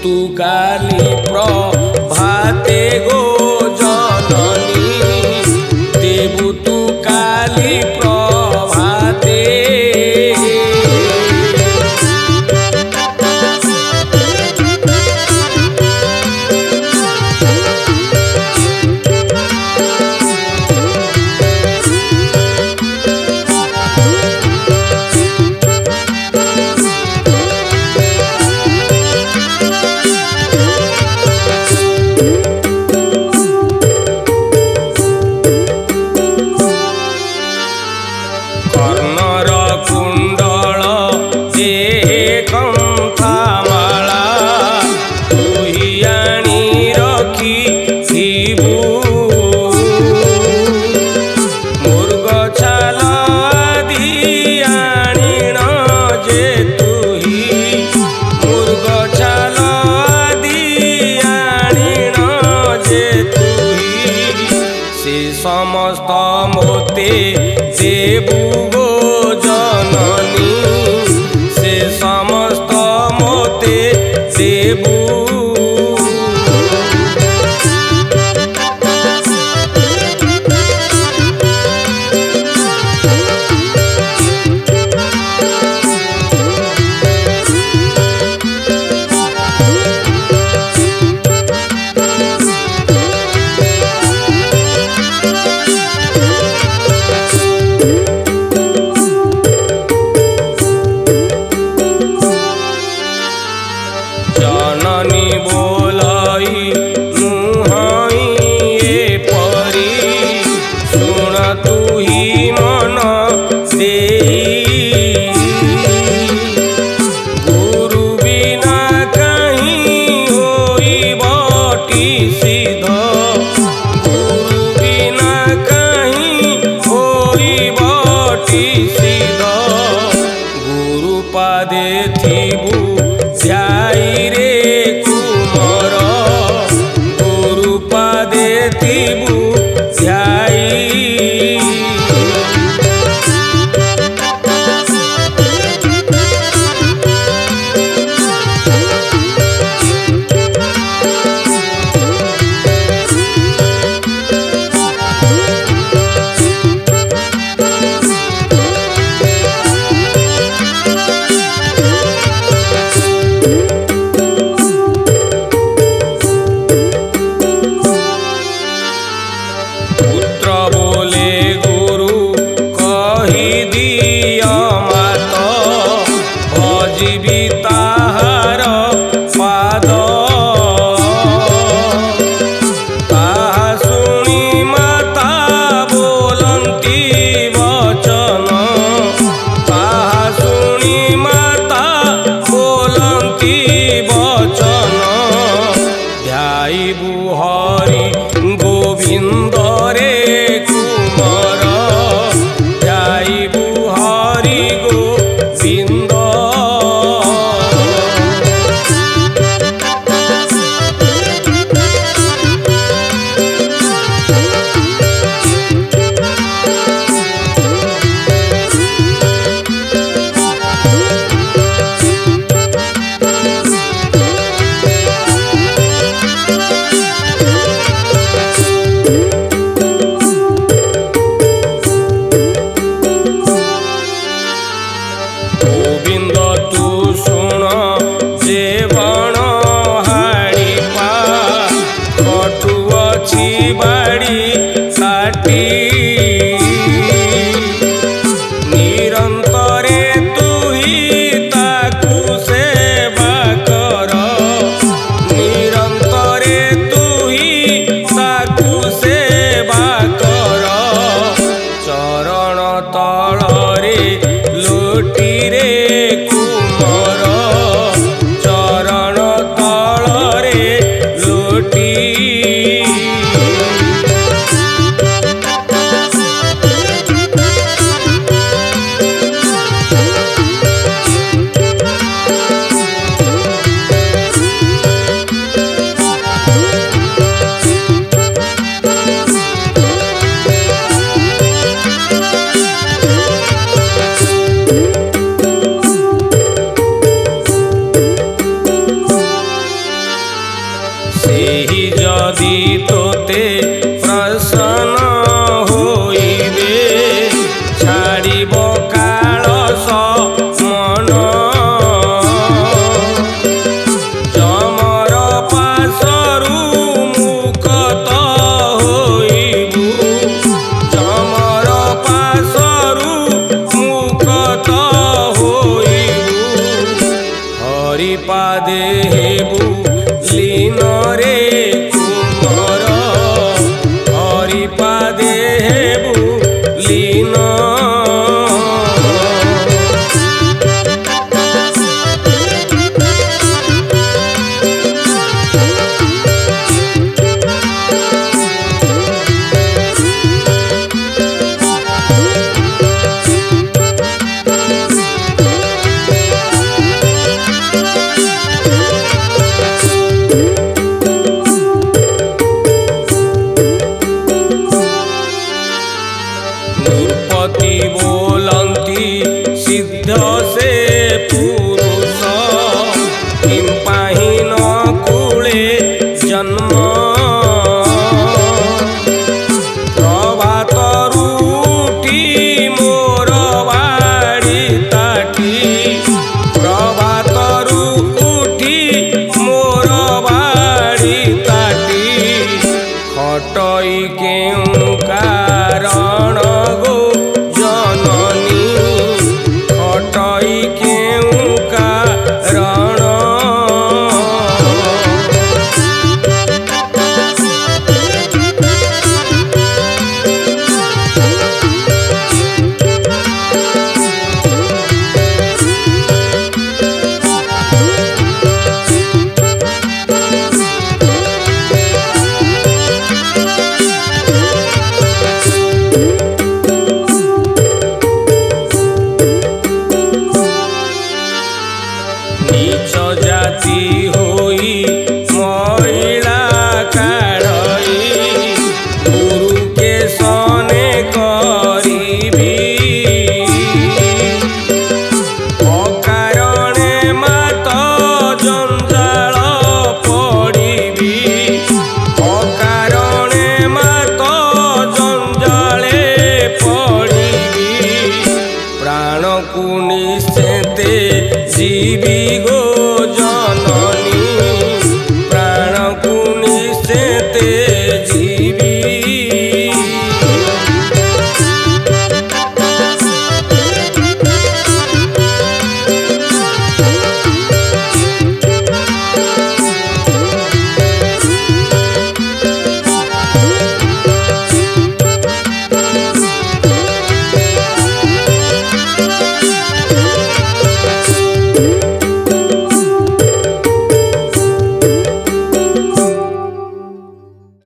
तू काली प्रभाते गो जननी देबु तू काली प्रभाते। कर्णर कुंडल देहे कंठामाला तुही आनी रखी थिबु मुर्ग छाल आदि आनिण जे तुही मुर्ग छाल आदि आनिण जे तुही से समस्त मोते देबु गो जननी से समस्त मोते देबु। जननी बोलाई नुहाई ए परी सुन तू ही मन देई गुरु बिना कहीं होई बटी सिद्ध गुरु बिना कहीं होई बटी सिद्ध गुरु पादे थिबु ध्याई रे कुमर गुरु पादे थिबु ध्याई। पुत्र बोले गुरु कही दिया मात भजिबी ताहार पाद ताहा शुणी माता बोलंती वचन ताहा शुणी माता बोलंती वचन ध्याइबु हरि गोविंद रे कुमार ध्याइबु हरि गोविंद। गोविंद तू सुन जे बण हाड़ी पा कटु अछि बाड़ी साटी निरंतरे तू ही ताकु सेवा कर निरंतरे तू ही ताकु सेवा कर चरण तल रे लोटी रे হরিপাদে হেবু লীন রে কুমর হরিপাদে হেবু লীন নৃপতি बोलंती सिद्ध से पुरुष किंपाहि न कूले जन्म प्रभात रूटी मोर बाड़ी ताटी प्रभात रूटी मोर बाड़ी ताटी खटई केउ कारण गो जननी खटई केउ कारण नीच जाति होई महिला काढ़ई गुरु के सने करीबी अकारणे मात जंजाल पड़ीबी अकारणे मात जंजाले पड़ीबी प्राण को निश्चेते जीवी गो